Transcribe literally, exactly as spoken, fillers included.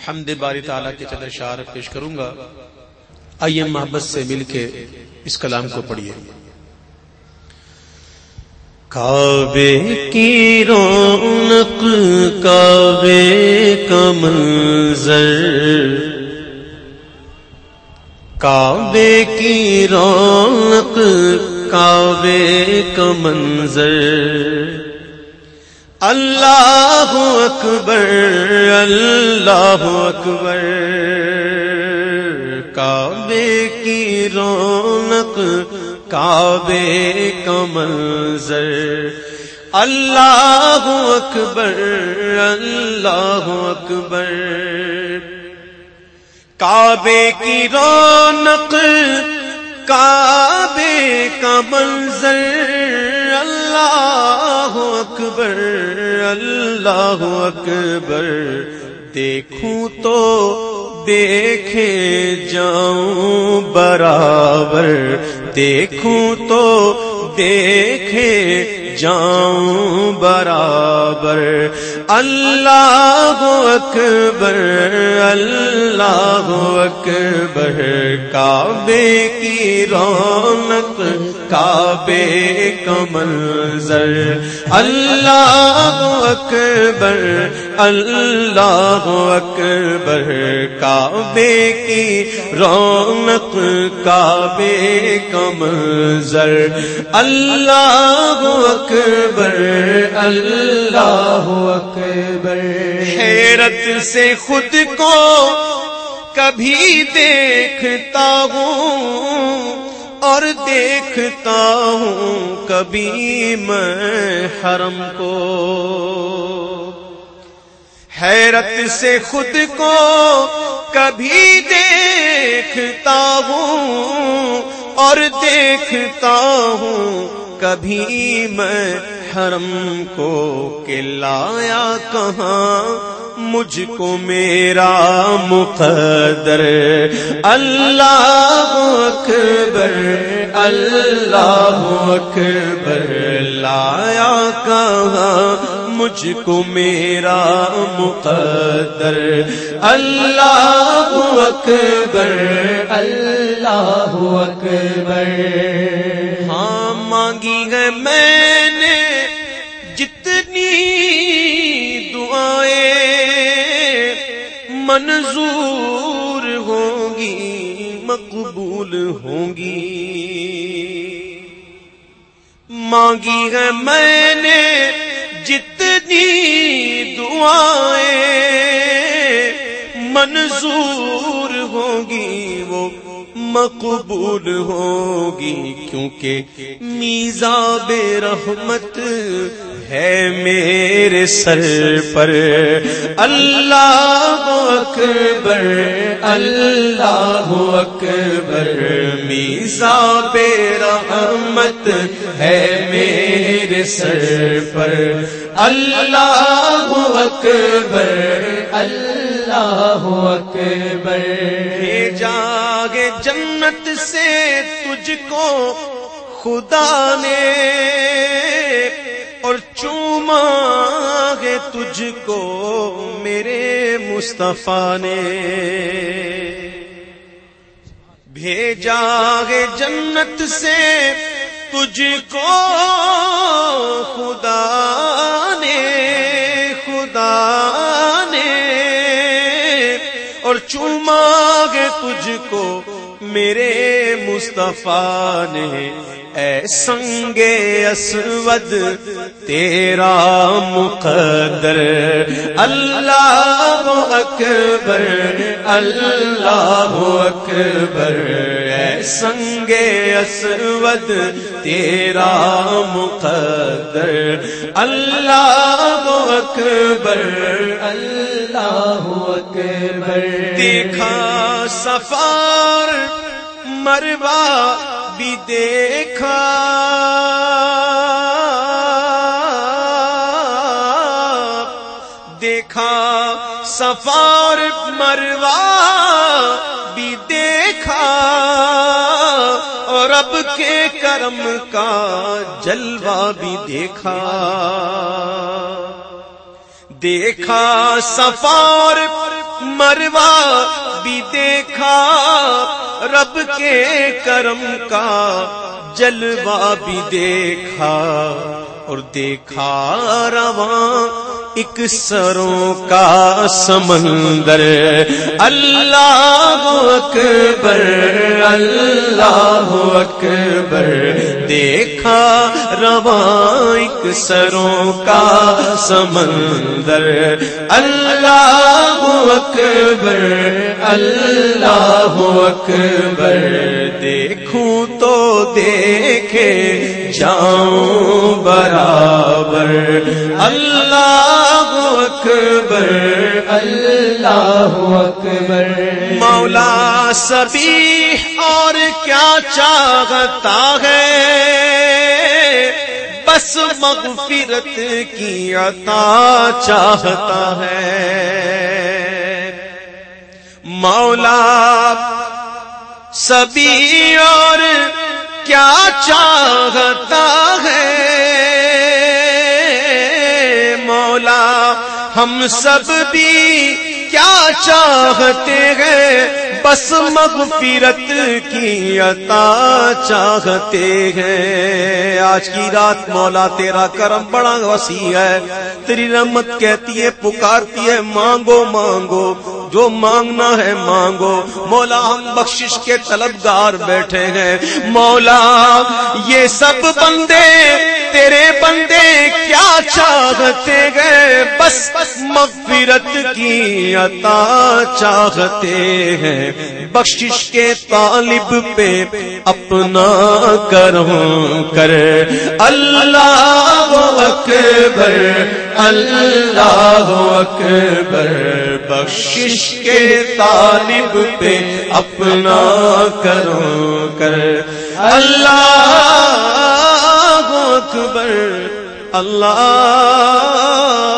حمد باری تعالیٰ کے چند اشعار پیش کروں گا. آئیے محبت سے مل کے اس کلام کو پڑھیے. کعبے کی رونق کعبے کا منظر، کعبے کی رونق کعبے کا منظر، اللہ اکبر اللہ اکبر. کعبے کی رونق کعبے کا منظر، اللہ اکبر اللہ اکبر. کعبے کی رونق کعبے کا منظر، اللہ اکبر اللہ اکبر. دیکھوں تو دیکھے جاؤں برابر، دیکھوں تو دیکھے جاؤں برابر. اللہ اکبر اللہ اکبر. کعبے کی رونق کعبے کا منظر، اللہ اکبر اللہ اکبر. کعبے کی رونق کعبے کا منظر، اللہ اکبر اللہ اکبر. حیرت سے خود کو کبھی دیکھتا ہوں اور دیکھتا ہوں کبھی میں حرم کو. حیرت سے خود کو کبھی دیکھتا ہوں اور دیکھتا ہوں کبھی میں حرم کو. کہ لایا کہاں مجھ کو میرا مقدر، اللہ اکبر اللہ اکبر. لایا کہاں مجھ کو میرا مقدر، اللہ اکبر اللہ اکبر. ہاں مانگی ہے میں نے جتنی دعائیں منظور ہوں گی مقبول ہوں گی. مانگی ہے میں نے جتنی دعائیں منظور ہوں گی وہ مقبول ہوگی. کیونکہ میزاب رحمت ہے میرے سر پر، اللہ اکبر اللہ اکبر. میزاب رحمت ہے میرے سر پر، اللہ اکبر اللہ اکبر. بھیجا گے جنت سے تجھ کو خدا نے اور چوما ہے تجھ کو میرے مصطفیٰ نے. بھیجا ہے جنت سے تجھ کو خدا نے خدا نے اور چوما ہے تجھ کو میرے مصطفیٰ نے. اے سنگ اسود تیرا مقدر، اللہ اکبر اللہ اکبر. اے سنگ اسود تیرا مقدر، اللہ اکبر اللہ اکبر. دیکھا صفار مروہ بھی دیکھا، دیکھا صفار مروہ بھی دیکھا اور رب کے کرم کا جلوہ بھی دیکھا. دیکھا صفا اور مروا بھی دیکھا، رب کے کرم کا جلوہ بھی دیکھا، اور دیکھا رواں ایک سروں کا سمندر۔ اللہ اکبر اللہ اکبر، دیکھا رواں ایک سروں کا سمندر۔ اللہ اکبر اللہ اکبر، دیکھوں تو دیکھے جاؤں برابر۔ اللہ اکبر اللہ اکبر، مولا سبیح اور کیا چاہتا ہے، بس مغفرت کی عطا چاہتا ہے۔ مولا سبیح اور کیا چاہتا ہے، مولا ہم سب بھی کیا چاہتے ہیں، بس مغفرت کی عطا چاہتے ہیں۔ آج کی رات مولا تیرا کرم بڑا وسیع ہے، تیری رحمت کہتی ہے پکارتی ہے مانگو مانگو، جو مانگنا ہے مانگو۔ مولا ہم بخشش کے طلبگار بیٹھے ہیں، مولا یہ سب بندے تیرے بندے کیا چاہتے ہیں، بس مغفرت کی عطا چاہتے ہیں۔ بخشش کے طالب پہ اپنا کرم کر۔ اللہ اکبر اللہ اکبر، بخشش کے طالب پہ اپنا کرم کر۔ اللہ اکبر اللہ